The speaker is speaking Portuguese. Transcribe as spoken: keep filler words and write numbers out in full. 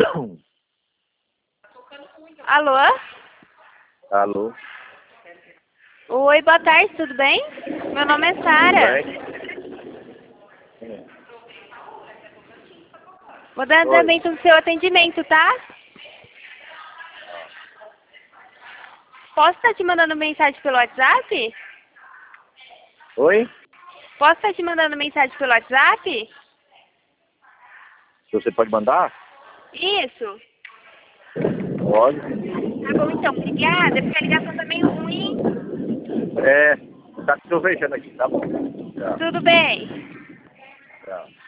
Alô? Alô? Oi, boa tarde, tudo bem? Meu nome é Sara. Vou dar andamento no seu atendimento, tá? Posso estar te mandando mensagem pelo WhatsApp? Oi? Posso estar te mandando mensagem pelo WhatsApp? Você pode mandar? Isso. Pode. Tá bom, então. Obrigada. Porque a ligação tá meio ruim. É, tá chovendo aqui, tá bom. Tchau. Tudo bem. Tchau.